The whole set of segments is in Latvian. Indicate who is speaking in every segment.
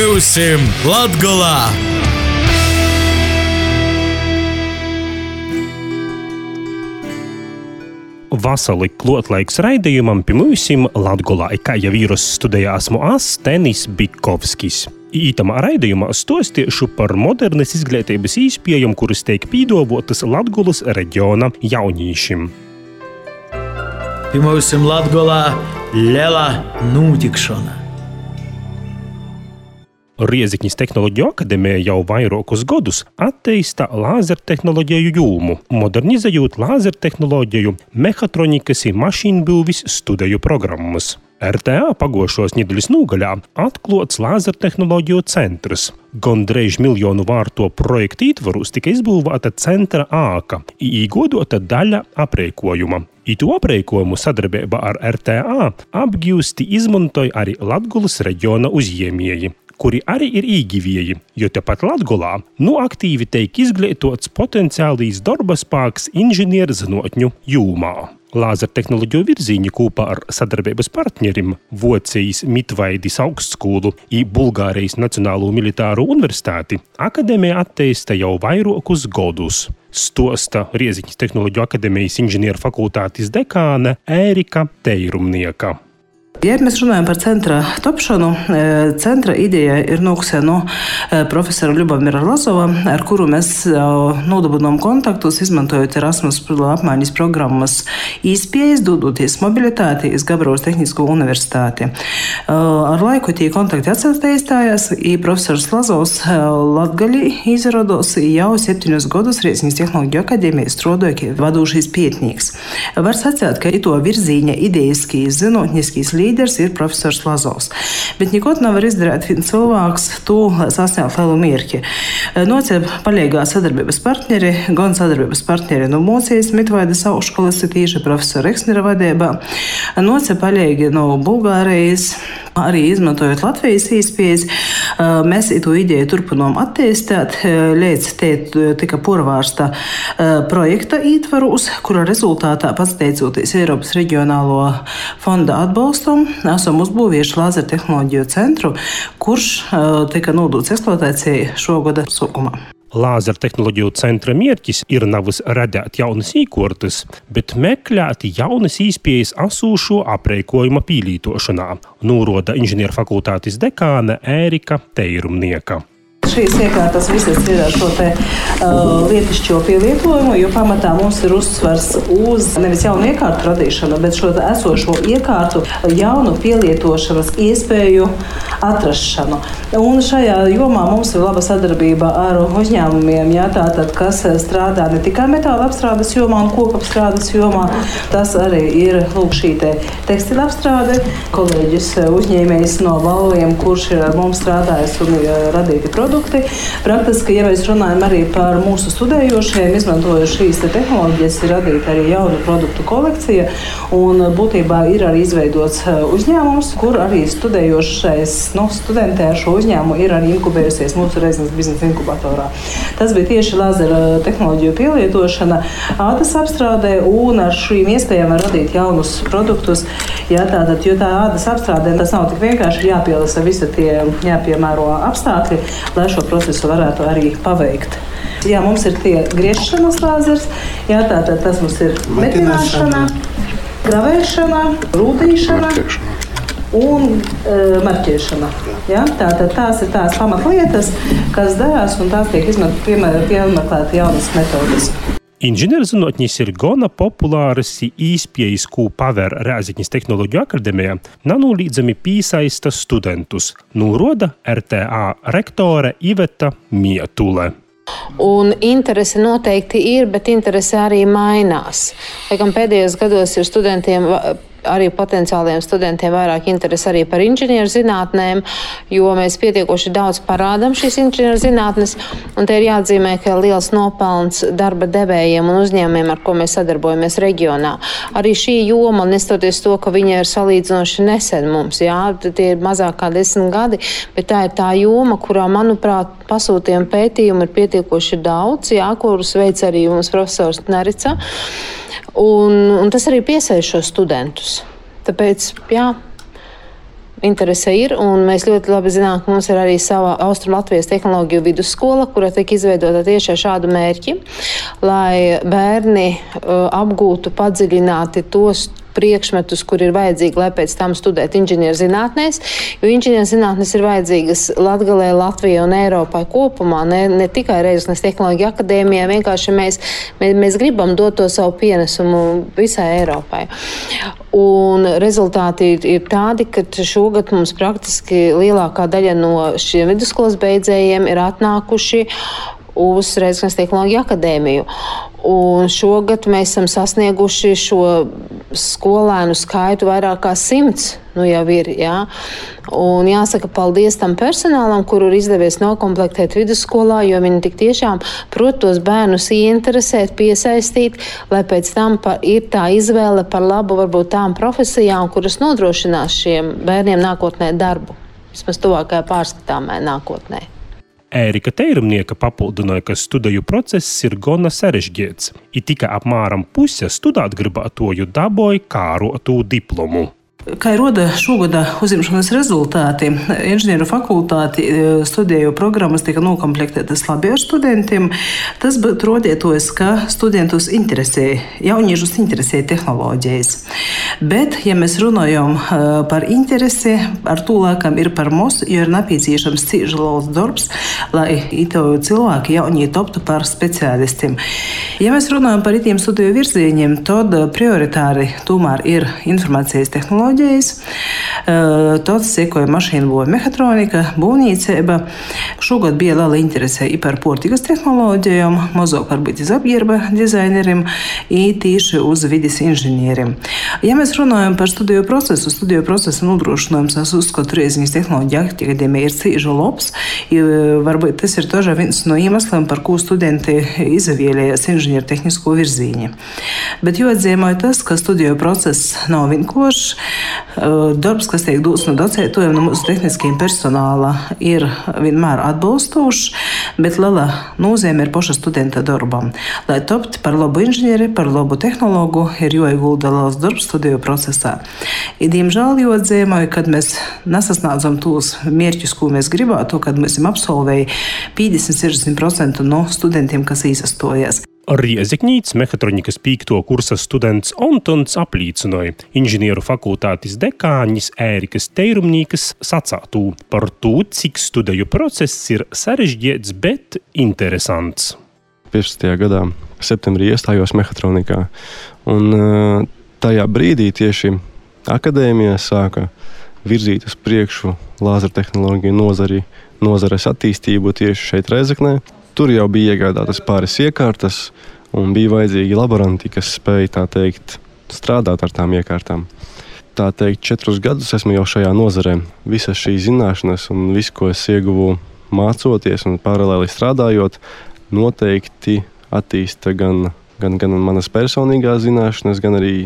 Speaker 1: Myusim Latgolā!
Speaker 2: Vasali klotlaiks raidījumam pie Myusim Latgolā, kā jau vīrus studijā esmu Tenis Bikovskis. Ītamā raidījumā stostiešu par modernas izglītības īspējām, kuras tiek pīdovotas Latgolas reģiona jaunīšim.
Speaker 1: Pie Myusim Latgolā liela notikšana.
Speaker 2: Rieziknis Tehnoloģiju akadēmija jau vairākus gadus attīsta lāzertehnoloģiju jūmu, modernizējot lāzertehnoloģiju, mehatronikas un mašīnbūvis studiju programmas. RTA pagošos nedēļas nogaļā atklāts lāzertehnoloģiju centrs. Gandrīz miljonu vārto projektu ietvaros tika izbūvēta centra āka, īgodota daļa aprēkojuma. Itu aprēkojumu sadarbībā ar RTA apgūsti izmantoja arī Latgolas reģiona uzņēmēji, kuri arī ir īgivieji, jo tepat Latgolā aktīvi tiek izglītots potenciālīs darba spēks inženierzinātņu jūmā. Lāzertehnoloģiju virzīņi kopā ar sadarbības partnerim Vocijas Mitvaidis augstskolu un Bulgārijas Nacionālo militāro universitāti akadēmija attīsta jau vairākus gadus. Stosta Rieziknis Tehnoloģiju akadēmijas inženieru fakultātes dekāne Ērika Teirumnieka.
Speaker 3: Ja mēs runājam par centra topšanu, centra ideja ir nākusi no profesora Ļubomira Lazova, ar kuru mēs nodabūjām kontaktus, izmantojot Erasmus apmaiņas programmas īspējas, dodoties mobilitāti iz Gabrovas Tehnisko universitāti. Ar laiku tie kontakti attīstījās, un profesors Lazovs Latgalī izrados jau 7 gadus Rieziknis Tehnoloģiju akadēmijā strādāja kā vadošais pētnieks. Var sacīt, ka ito virzīņa ideiskīs, zinātniskīs līderis ir profesors Lazovs. Bet nekot nevar izdarīt viens cilvēks to, lai sasniegtu lielu mērķi. Nocēp palīgā sadarbības partneri, gan sadarbības partneri no Vocijas Mitvaidis augstskolas, tīši profesora Eksnera vadībā. Nocēp palīgi no Bulgārijas, arī izmantojot Latvijas īspējas. Mēs to ideju turpinām attīstīt, līdz te tika porvārsta projekta ietvaros, kura rezultātā pateicoties Eiropas reģionālo fonda atbalstam, esam uzbūvējuši lāzertehnoloģiju centru, kurš tika nodots eksploatācijai šogada sākumā.
Speaker 2: Lāzertehnoloģiju centra mērķis ir nevis radīt jaunas īkortas, bet meklēt jaunas īspējas asūšo aprēkojuma pīlītošanā, nūroda inženieru fakultātes dekāne Ērika Teirumnieka.
Speaker 3: Šīs iekārtas visas ir ar šo te lietišķo pielietojumu, jo pamatā mums ir uzsvars uz nevis jaunu iekārtu radīšanu, bet šo esošo iekārtu jaunu pielietošanas iespēju atrašanu. Un šajā jomā mums ir laba sadarbība ar uzņēmumiem, tātad, kas strādā ne tikai metāla apstrādes jomā un koku apstrādes jomā. Tas arī ir šī tekstila apstrāde. Kolēģis uzņēmējs no Valviem, kurš ir ar mums strādājis un radīti produkti. Praktiski, ja mēs runājam arī par mūsu studējošiem, izmantojot šīs tehnoloģijas, ir radīta arī jauna produktu kolekcija, un būtībā ir arī izveidots uzņēmums, kur arī studējošais studentē ar šo uzņēmumu ir arī inkubējusies mūsu Reizeknas biznesa inkubatorā. Tas bija tieši lāzera tehnoloģiju pielietošana ādas apstrādē, un ar šīm iespējām var radīt jaunus produktus. Tātad, jo tā ādas apstrādē tas nav tik vienkārši jāpielasa visi tie jāpiemēro apstākļi, lai šo procesu varētu arī paveikt. Mums ir tie griešanas lāzers, tātad tas mums ir metināšana, gravēšana, rūtīšana un marķēšana. Tātad tās ir tās pamatlietas, kas darās, un tās tiek piemeklēta jaunas metodas.
Speaker 2: Inženierzinātnis ir gana populāras īspējas, ko paver Rieziknis Tehnoloģiju akadēmijā, nenolīdzami piesaista studentus, nūroda RTA rektore Iveta Mietule.
Speaker 4: Un interese noteikti ir, bet interese arī mainās. Laikam pēdējos gados ir studentiem, arī potenciāliem studentiem vairāk interese arī par inženierzinātnēm, jo mēs pietiekoši daudz parādam šīs inženierzinātnes, un te ir jāatzīmē, ka liels nopelns darba devējiem un uzņēmumiem, ar ko mēs sadarbojamies reģionā. Arī šī joma, nestoties to, ka viņa ir salīdzinoši nesen mums, tie ir mazāk kā 10 gadi, bet tā ir tā joma, kurā, manuprāt, pasūtījumi pētījumi ir pietiekoši daudz, kurus veic arī mums profesors Nerica. Un tas arī piesaista šos studentus. Tāpēc, interese ir, un mēs ļoti labi zinām, ka mums ir arī sava Austrum Latvijas tehnoloģiju vidusskola, kura tiek izveidota tieši ar šādu mērķi, lai bērni apgūtu padziļināti tos priekšmetus, kur ir vajadzīgi, lai pēc tam studēt inženierzinātnēs, jo inženierzinātnes ir vajadzīgas Latgalē, Latvijai un Eiropai kopumā, ne tikai Rēzeknes tehnoloģija akadēmijā, vienkārši mēs gribam dot to savu pienesumu visai Eiropai. Un rezultāti ir tādi, ka šogad mums praktiski lielākā daļa no šiem vidusskolas beidzējiem ir atnākuši uz Rēzeknes tehnoloģiju akadēmiju. Un šogad mēs esam sasnieguši šo skolēnu skaitu vairāk kā 100, jau ir, jā. Un jāsaka paldies tam personālam, kuru ir izdevies nokomplektēt vidusskolā, jo viņi tik tiešām prot tos bērnus ieinteresēt, piesaistīt, lai pēc tam ir tā izvēle par labu varbūt tām profesijām, kuras nodrošinās šiem bērniem nākotnē darbu, vismaz tuvākajā pārskatāmē nākotnē.
Speaker 2: Ērika Teirumnieka papildināja, ka studiju process ir gana sarežģīts, ir tikai apmēram puse studēt gribētoju dabūja kārotu diplomu.
Speaker 3: Kā roda šogada uzņemšanas rezultāti, inženieru fakultāti studiju programmas tika nokomplektētas labi ar studentiem. Tas rodietos, ka studentus interesē, jauniešus interesē tehnoloģijas. Bet, ja mēs runājam par interesi, ar to laikam ir par mums, jo ir nepieciešams cīži liels darbs, lai cilvēki jaunie toptu par speciālistiem. Ja mēs runājam par itiem studiju virzieniem, tad prioritāri tomēr ir informācijas tehnoloģija. Tāds sekoja mašīnu būve mehatronika, būvniecība. Šogad bija liela interese par portikas tehnoloģijām, mazāk varbūt iz apģērba dizaineriem, tīši uz vides inženieriem. Ja mēs runājam par studiju procesu nodrošinājums, es uzskatu, Rēzeknes tehnoloģija akadēmija ir cīži labs. Varbūt tas ir tožā viens no iemesliem, par ko studenti izvēlējās inženieru tehnisko virzieni. Bet jāatzīmē tas, ka studiju process nav vienkāršs. Darbs, kas tiek dots no docētojiem, no mūsu tehniskajiem personāla, ir vienmēr atbalstošs, bet liela nozīme ir paša studenta darbam. Lai topt par labu inženieri, par labu tehnologu, ir jāiegulda liels darbs studiju procesā. Diemžēl jāatzīmē, kad mēs nesasniedzam tos mērķus, ko mēs gribētu, kad mēs absolvēja 50–60% no studentiem, kas īsastojas.
Speaker 2: Rēzeknītes mehatronikas 5. kursa students Antons apliecināja inženieru fakultātes dekāņas Ērikas Teirumniekas sacātū par to, cik studiju process ir sarežģīts, bet interesants.
Speaker 5: 15. gadā septembrī iestājos mehatronikā, un tajā brīdī tieši akadēmija sāka virzīt uz priekšu lāzertehnoloģiju nozares attīstību tieši šeit Rēzeknē. Tur jau bija iegādātas pāris iekārtas un bija vajadzīgi laboranti, kas spēja, tā teikt, strādāt ar tām iekārtām. Tā teikt, 4 gadus esmu jau šajā nozarē. Visas šīs zināšanas un visu, ko es ieguvu mācoties un paralēli strādājot, noteikti attīsta gan manas personīgās zināšanas, gan arī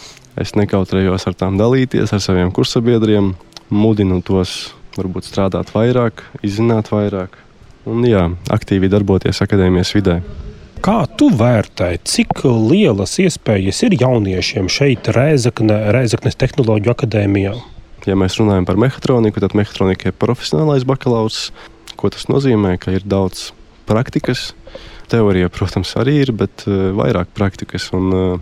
Speaker 5: es nekautrējos ar tām dalīties ar saviem kursabiedriem, mudinu tos varbūt strādāt vairāk, izzināt vairāk. Un aktīvi darboties akadēmijas vidē.
Speaker 2: Kā tu vērtēji, cik lielas iespējas ir jauniešiem šeit Rēzeknes tehnoloģiju akadēmijā?
Speaker 5: Ja mēs runājam par mehatroniku, tad mehatronika ir profesionālais bakalaurs. Ko tas nozīmē? Ka ir daudz praktikas. Teorija, protams, arī ir, bet vairāk praktikas. Un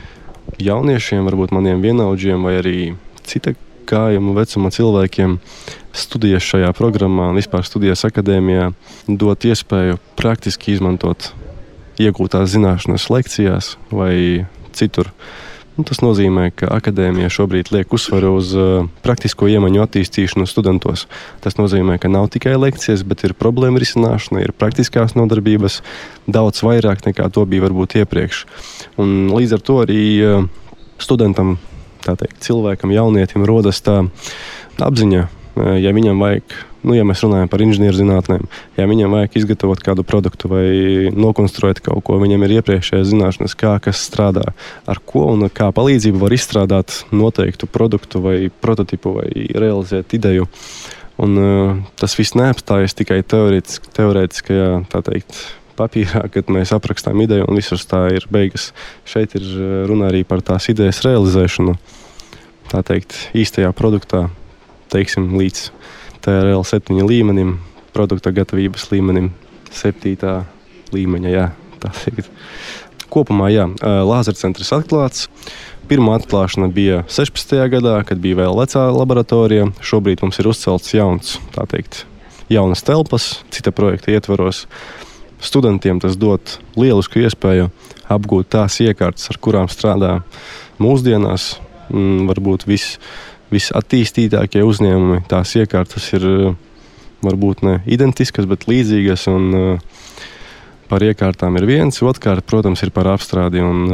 Speaker 5: jauniešiem, varbūt maniem vienaudžiem vai arī cita gājuma vecuma cilvēkiem studijas šajā programmā un vispār studijas akadēmijā dot iespēju praktiski izmantot iegūtās zināšanas lekcijās vai citur. Tas nozīmē, ka akadēmija šobrīd liek uzsvaru uz praktisko iemaņu attīstīšanu studentos. Tas nozīmē, ka nav tikai lekcijas, bet ir problēma risināšana, ir praktiskās nodarbības daudz vairāk nekā to bija varbūt iepriekš. Un līdz ar to arī studentam, tā teikt, cilvēkam, jaunietim rodas tā apziņa, ja viņam vajag, ja mēs runājam par inženierzinātnēm, ja viņam vajag izgatavot kādu produktu vai nokonstruēt kaut ko, viņam ir iepriekšējās zināšanas, kā kas strādā, ar ko un kā palīdzību var izstrādāt noteiktu produktu vai prototipu vai realizēt ideju. Un tas viss neapstājas tikai teorētiskajā, tā teikt, papīrā, kad mēs aprakstām ideju un visur tā ir beigas. Šeit ir runa arī par tās idejas realizēšanu, tā teikt, īstajā produktā, teiksim, līdz TRL 7 līmenim, produkta gatavības līmenim, 7. līmeņa, jā, tā teikt. Kopumā, jā, lāzercentrs atklāts. Pirmā atklāšana bija 16. gadā, kad bija vēl vecā laboratorija. Šobrīd mums ir uzcelts jauns, tā teikt, jaunas telpas, cita projekta ietvaros. Studentiem tas dod lielisku iespēju apgūt tās iekārtas, ar kurām strādā mūsdienās. Varbūt visattīstītākie uzņēmumi. Tās iekārtas ir varbūt ne identiskas, bet līdzīgas. Un par iekārtām ir viens. Otrkārt, protams, ir par apstrādi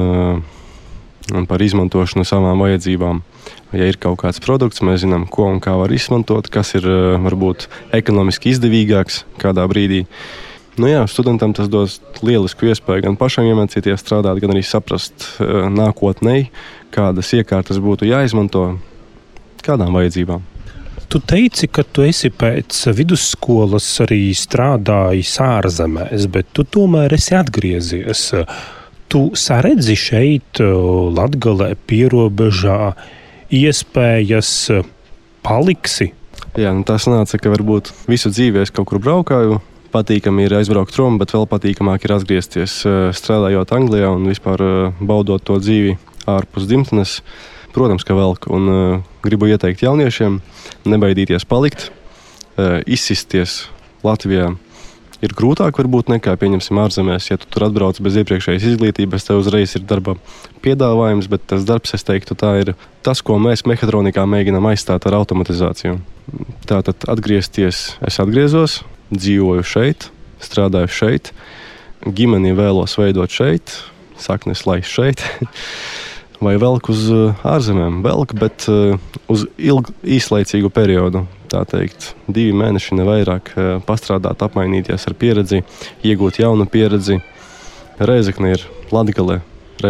Speaker 5: un par izmantošanu savām vajadzībām. Ja ir kaut kāds produkts, mēs zinām, ko un kā var izmantot, kas ir varbūt ekonomiski izdevīgāks kādā brīdī. Nu jā, studentam tas dos lielisku iespēju gan pašam iemācīties strādāt, gan arī saprast nākotnē, kādas iekārtas būtu jāizmanto, kādām vajadzībām.
Speaker 2: Tu teici, ka tu esi pēc vidusskolas arī strādājis ārzemēs, bet tu tomēr esi atgriezies. Tu saredzi šeit, Latgalē, pierobežā, iespējas paliksi?
Speaker 5: Jā, tā sanāca, ka varbūt visu dzīvi es kaut kur braukāju. Patīkami ir aizbraukt prom, bet vēl patīkamāk ir atgriezties strādājot Anglijā un vispār baudot to dzīvi ārpus dzimtenes. Protams, ka velk un gribu ieteikt jauniešiem nebaidīties palikt, izsisties Latvijā. Ir grūtāk varbūt nekā, pieņemsim, ārzemēs. Ja tu tur atbrauc bez iepriekšējas izglītības, tev uzreiz ir darba piedāvājums, bet tas darbs, es teiktu, tā ir tas, ko mēs mehatronikā mēģinām aizstāt ar automatizāciju. Tātad atgriezties, es atgriezos, dzīvoju šeit, strādāju šeit, ģimeni vēlos veidot šeit, saknes laist šeit, vai velk uz ārzemēm, bet uz īslaicīgu periodu. Tā teikt, 2 mēneši, ne vairāk, pastrādāt, apmainīties ar pieredzi, iegūt jaunu pieredzi. Rēzekne ir Latgalē.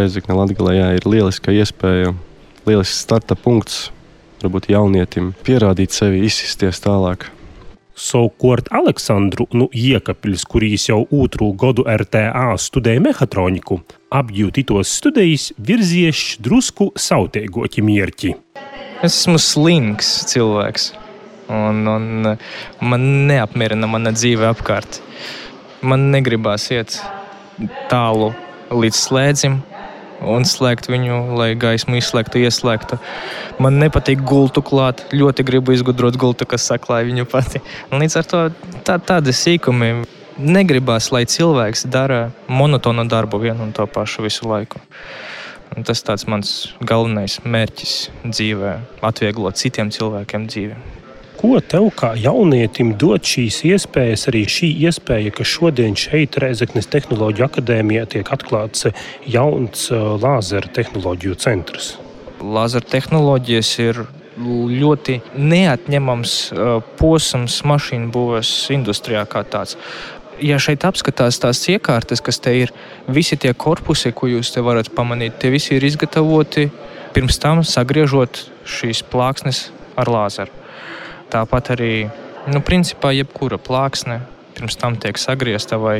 Speaker 5: Jā, ir lieliska iespēja, lielisks starta punkts, varbūt jaunietim pierādīt sevi, izsisties tālāk.
Speaker 2: Savukārt Aleksandru Iekapļs, kurīs jau 2. gadu RTA studēja mehatroniku, apgūt itos studējis virzieš drusku sautēgoķi mierķi.
Speaker 6: Es esmu slings cilvēks. Un man neapmierina mana dzīve apkārt. Man negribās iet tālu līdz slēdzim un slēgt viņu, lai gaismu izslēgtu, ieslēgtu. Man nepatīk gultu klāt, ļoti gribu izgudrot gultu, kas saklāja viņu pati. Un līdz ar to tādi sīkumi. Negribās, lai cilvēks dara monotonu darbu vienu un to pašu visu laiku. Un tas tāds mans galvenais mērķis dzīvē – atvieglot citiem cilvēkiem dzīvi.
Speaker 2: Ko tev kā jaunietim dod šīs iespējas, arī šī iespēja, ka šodien šeit Rēzeknes Tehnoloģiju akadēmijā tiek atklāts jauns lāzera tehnoloģiju centrs?
Speaker 6: Lāzera tehnoloģijas ir ļoti neatņemams posms mašīnu būves industrijā kā tāds. Ja šeit apskatās tās iekārtas, kas te ir, visi tie korpusi, ko jūs te varat pamanīt, tie visi ir izgatavoti pirms tam sagriežot šīs plāksnes ar lāzeru. Tāpat arī, principā, jebkura plāksne pirms tam tiek sagriezta vai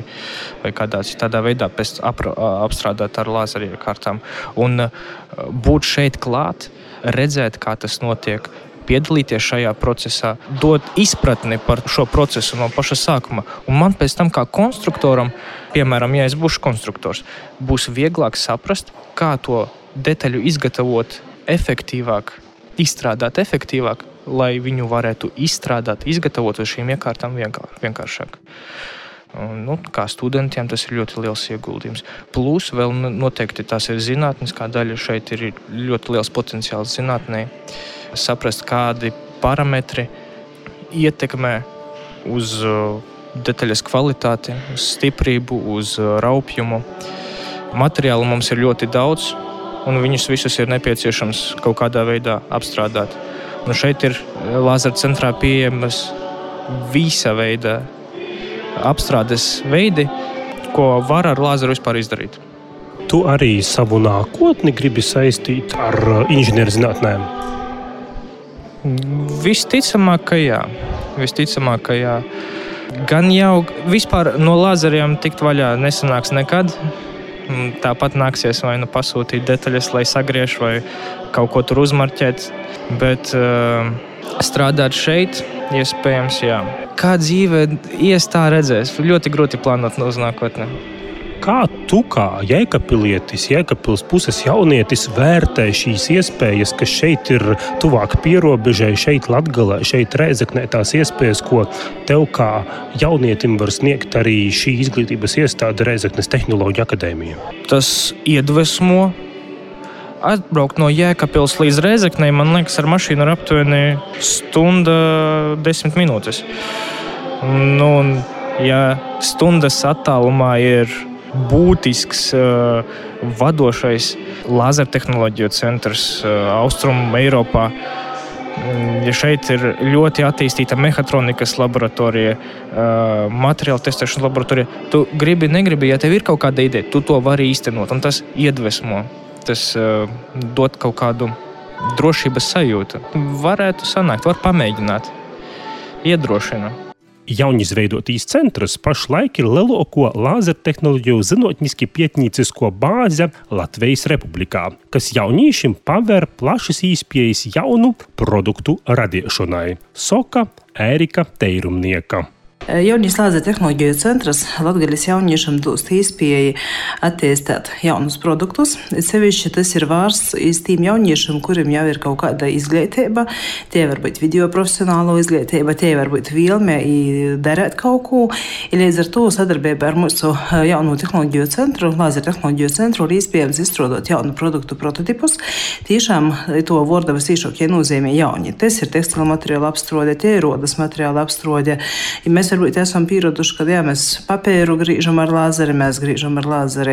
Speaker 6: tādā veidā pēc apstrādāt ar lāzeru iekārtām. Un būt šeit klāt, redzēt, kā tas notiek, piedalīties šajā procesā, dot izpratni par šo procesu no paša sākuma. Un man pēc tam kā konstruktoram, piemēram, ja es būšu konstruktors, būs vieglāk saprast, kā to detaļu izgatavot efektīvāk, izstrādāt efektīvāk, lai viņu varētu izstrādāt, izgatavot uz šīm iekārtām vienkāršāk. Kā studentiem tas ir ļoti liels ieguldījums. Plus vēl noteikti tās ir zinātnes, kā daļa šeit ir ļoti liels potenciāls zinātnē. Saprast, kādi parametri ietekmē uz detaļas kvalitāti, uz stiprību, uz raupjumu. Materiālu mums ir ļoti daudz, un viņus visus ir nepieciešams kaut kādā veidā apstrādāt. Un šeit ir lāzera centrā pieejamas visa veida apstrādes veidi, ko var ar lāzeru vispār izdarīt.
Speaker 2: Tu arī savu nākotni gribi saistīt ar inženierzinātnēm?
Speaker 6: Visticamāk, ka jā. Gan jau vispār no lāzeriem tikt vaļā nesanāks nekad. Tāpat nāksies vai pasūtīt detaļas, lai sagriež vai kaut ko tur uzmarķēt. Bet strādāt šeit, iespējams, jā. Kā dzīve ies, tā redzēs. Ļoti grūti plānot uz nākotnē.
Speaker 2: Kā tu, kā Jēkabpilietis, Jēkabpils puses jaunietis, vērtē šīs iespējas, kas šeit ir tuvāk pierobežai, šeit Latgalē, šeit Rēzeknē, tās iespējas, ko tev kā jaunietim var sniegt arī šī izglītības iestāde Rēzeknes Tehnoloģiju akadēmija?
Speaker 6: Tas iedvesmo. Atbraukt no Jēkabpils līdz Rēzeknei, man liekas, ar mašīnu ir aptuveni stunda 10 minūtes. Ja stundas attālumā ir būtisks vadošais lāzertehnoloģiju centrs Austrum Eiropā, ja šeit ir ļoti attīstīta mehatronikas laboratorija, materiāla testēšanas laboratorija, tu gribi, negribi, ja tev ir kaut kāda ideja, tu to vari īstenot, un tas iedvesmo. Tas dod kaut kādu drošības sajūtu. Varētu sanākt, var pamēģināt. Iedrošina.
Speaker 2: Jaunizveidotīs centrs pašlaik ir lielāko lāzertehnoloģiju zinātniski pētniecisko bāze Latvijas Republikā, kas jauniešiem paver plašas iespējas jaunu produktu radīšanai, soka Ērika Teirumnieka.
Speaker 3: Jaunīs lāzertehnoloģiju centrs Latgales jauniešiem dūst iespēju attīstīt jaunus produktus. Sevišķi tas ir vērsts uz tiem jauniešiem, kuriem jau ir kaut kāda izglītība. Tie var būt video profesionālo izglītība, tie var būt vēlme darīt kaut ko. Līdz ar to sadarbībā ar mūsu jauno tehnoloģiju centru, lāzertehnoloģiju centru, ir iespējams izstrādāt jaunu produktu prototipus. Tiešām to vārda visīšākie nozīmē jauni. Tas ir tekstila materiāla apstrode, tie ir rodas materiāla apstrode. Mēs varbūt esam pieraduši, ka jā, mēs papēru grīžam ar lāzeri, mēs grīžam ar lāzeri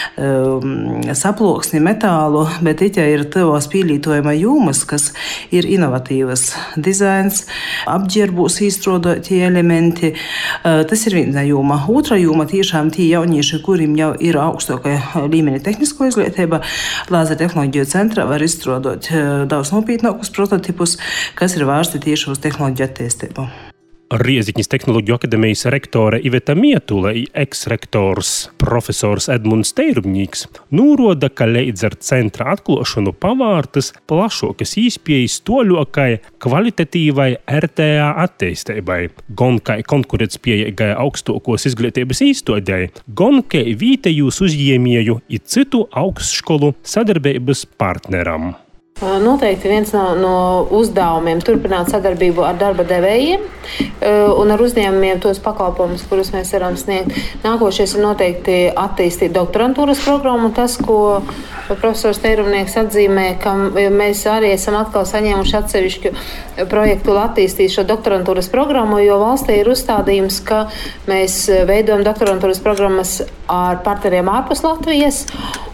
Speaker 3: saploksni, metālu, bet it ir tavās pielītojuma jūmas, kas ir inovatīvas dizains, apģērbūs izstrādātie elementi. Tas ir viena jūma. Otra jūma tiešām tie jaunieši, kuriem jau ir augstākā līmeņa tehnisko izglītība, lāzertehnoloģiju centrā var izstrādāt daudz nopietnākus prototipus, kas ir vērsti tieši uz tehnoloģiju attīstību.
Speaker 2: Rēzeknes Tehnoloģiju akadēmijas rektore Iveta Mietule, eks-rektors profesors Edmunds Teirumnieks norāda, ka līdz ar centra atklāšanu pavārtas plašākas iespējas toļākai kvalitatīvai RTA attīstībai, gan kā konkurētspējīgai augstākos izglītības iestādei, gan kā vietējos uzņēmēju un citu augstskolu sadarbības partneram.
Speaker 4: Noteikti viens no uzdevumiem turpināt sadarbību ar darba devējiem un ar uzņēmumiem tos pakalpojumus, kurus mēs varam sniegt. Nākošais ir noteikti attīstīt doktorantūras programmu. Tas, ko profesors Teirumnieks atzīmē, ka mēs arī esam atkal saņēmuši atsevišķu projektu, lai attīstītu šo doktorantūras programmu, jo valstī ir uzstādījums, ka mēs veidojam doktorantūras programmas ar partneriem ārpus Latvijas.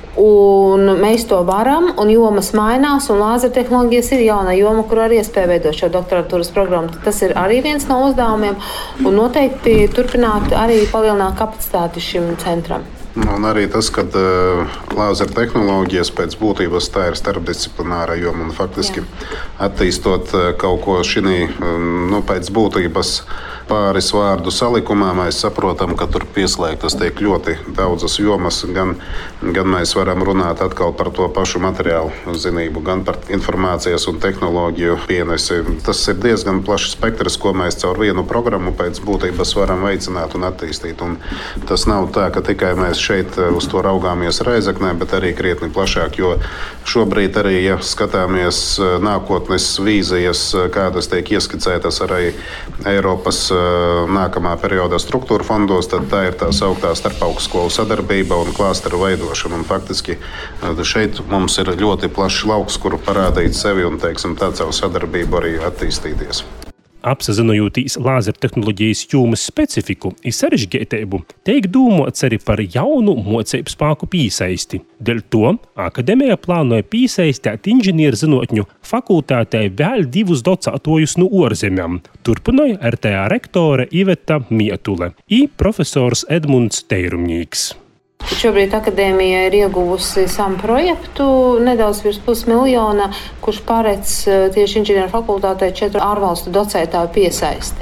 Speaker 4: Un mēs to varam, un jomas mainās, un lāzertehnoloģijas ir jauna joma, kur arī iespēja veidot šo doktorantūras programmu. Tas ir arī viens no uzdevumiem, un noteikti turpināt arī palielināt kapacitāti šim centram.
Speaker 7: Un arī tas, ka lāzertehnoloģijas pēc būtības tā ir starpdisciplināra joma un faktiski attīstot kaut ko šī pēc būtības pāris vārdu salikumā, mēs saprotam, ka tur pieslēgtas tiek ļoti daudzas jomas. Gan mēs varam runāt atkal par to pašu materiālu zinību, gan par informācijas un tehnoloģiju pienesi. Tas ir diezgan plašs spektrs, ko mēs caur vienu programmu pēc būtības varam veicināt un attīstīt. Un tas nav tā, ka tikai mēs šeit uz to raugāmies Rēzeknē, bet arī krietni plašāk, jo šobrīd arī, ja skatāmies nākotnes vīzijas, kādas tiek ieskicētas arī Eiropas nākamā periodā struktūra fondos, tad tā ir tā sauktā starpaugstskolu sadarbība un klāsteru veidošana. Un faktiski šeit mums ir ļoti plašs lauks, kuru parādīt sevi un, tā caur sadarbību arī attīstīties.
Speaker 2: Apzinoties lāzertehnoloģijas jomas specifiku un sarežģītību, tiek domāts arī par jaunu mācību spēku piesaisti. Dēļ to akadēmija plānoja piesaistīt inženierzinātņu fakultātei vēl 2 docētojus no ārzemēm. Turpināja RTA rektore Iveta Mietule un profesors Edmunds Teirumnieks.
Speaker 4: Šobrīd akadēmija ir ieguvusi savu projektu nedaudz virs $500,000, kurš paredz tieši inženieru fakultātei 4 ārvalstu docētāju piesaisti.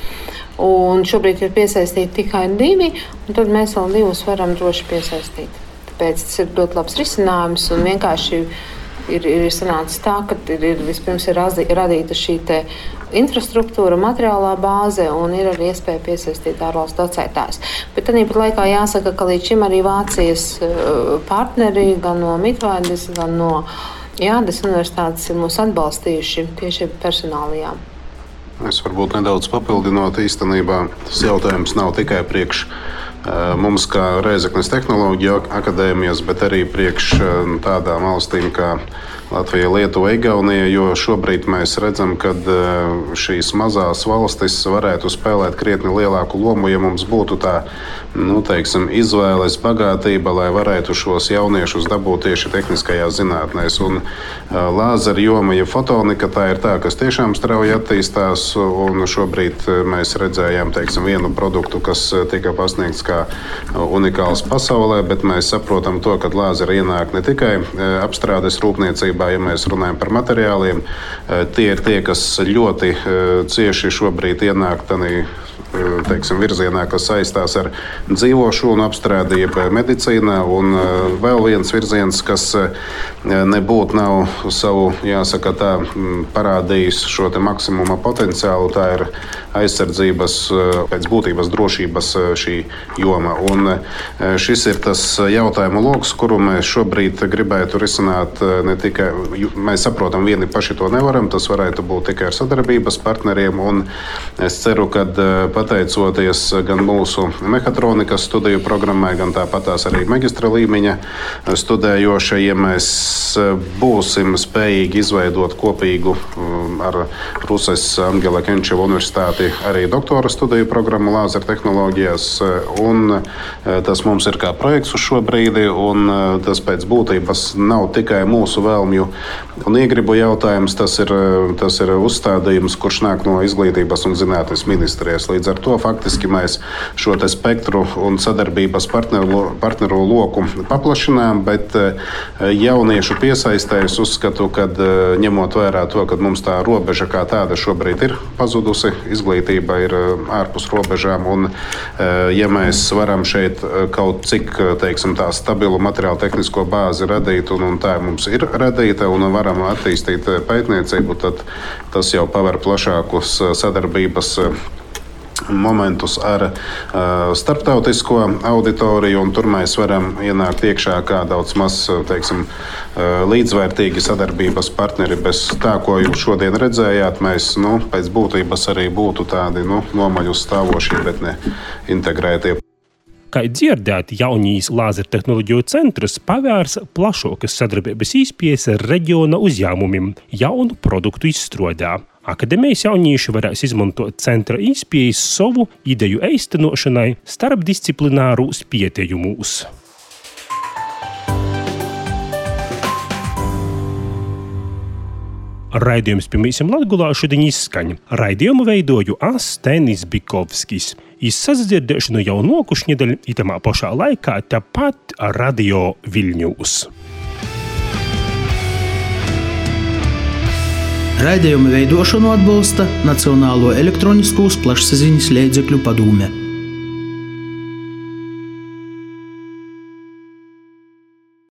Speaker 4: Un šobrīd ir piesaistīti tikai 2, un tad mēs vēl 2 varam droši piesaistīt. Tāpēc tas ir ļoti labs risinājums un vienkārši ir sanācis tā, ka vispirms ir radīta šī infrastruktūra, materiālā bāze un ir arī iespēja piesaistīt ārvalstu docētājus. Bet tāpat laikā jāsaka, ka līdz šim arī Vācijas partneri gan no Mitvaides, gan no Jādes universitātes ir mūs atbalstījuši tieši personālijām.
Speaker 7: Es varbūt nedaudz papildinot, īstenībā tas jautājums nav tikai priekš mums kā Rēzeknes tehnoloģiju akadēmijas, bet arī priekš tādām valstīm kā Latvija, Lietuva, Igaunija, jo šobrīd mēs redzam, ka šīs mazās valstis varētu spēlēt krietni lielāku lomu, ja mums būtu tā, izvēles bagātība, lai varētu šos jauniešus dabūt tieši tehniskajās zinātnēs. Un lāzeru joma, ja fotonika, tā ir tā, kas tiešām strauji attīstās, un šobrīd mēs redzējām, vienu produktu, kas tika pasniegts kā unikāls pasaulē, bet mēs saprotam to, ka lāzeri ienāk ne tikai apstrādes rūpniecībā, ja mēs runājam par materiāliem, tie ir tie, kas ļoti cieši šobrīd ienāk virzienā, kas saistās ar dzīvo šūnu apstrādi, jeb medicīnā, un vēl viens virziens, kas nebūtu nav savu, jāsaka tā, parādījis šo te maksimuma potenciālu, tā ir aizsardzības, pēc būtības drošības šī joma. Un šis ir tas jautājumu loks, kuru mēs šobrīd gribētu risināt ne tikai, mēs saprotam, vieni paši to nevaram, tas varētu būt tikai ar sadarbības partneriem, un es ceru, ka pateicoties gan mūsu mehatronikas studiju programmai, gan tāpatās arī maģistra līmeņa studējošajiem, mēs būsim spējīgi izveidot kopīgu ar Ruses Angela Kenčeva universitāti arī doktora studiju programmu lāzeru tehnoloģijās, un tas mums ir kā projekts uz šo brīdi, un tas pēc būtības nav tikai mūsu vēlmju un iegribu jautājums, tas ir uzstādījums, kurš nāk no izglītības un zinātnes ministrijas. Līdz ar to faktiski mēs šo te spektru un sadarbības partneru loku paplašinām, bet jauniešu piesaistēs uzskatu, ka ņemot vērā to, ka mums tā robeža kā tāda šobrīd ir pazudusi, izglītība ir ārpus robežām, un ja mēs varam šeit kaut cik, tā stabilu materiālu tehnisko bāzi radīt, un tā mums ir radīta, un varam attīstīt pētniecību, tad tas jau paver plašākus sadarbības momentus ar starptautisko auditoriju, un tur mēs varam ienākt iekšā kā daudz maz, līdzvērtīgi sadarbības partneri. Bez tā, ko jūs šodien redzējāt, mēs pēc būtības arī būtu tādi nomaļus stāvošie, bet ne integrētie.
Speaker 2: Kā dzirdēt, jaunīs lāzertehnoloģiju centrs pavērs plašākas sadarbības iespējas ar reģiona uzņēmumiem jaunu produktu izstrādā. Akadēmijas jaunieši varēs izmantot centra iespējas savu ideju īstenošanai starpdisciplinārūs pētījumos. Raidījums Pirmīsim Latgolā šodien izskaņ. Raidījumu veidoju Stenis Bikovskis. Izsadzirdēšanu jau nokušņedaļ itamā pašā laikā tepat Radio Viļņūs.
Speaker 1: Raidījumu veidošanu atbalsta Nacionālo elektroniskos plašsaziņas līdzekļu padome.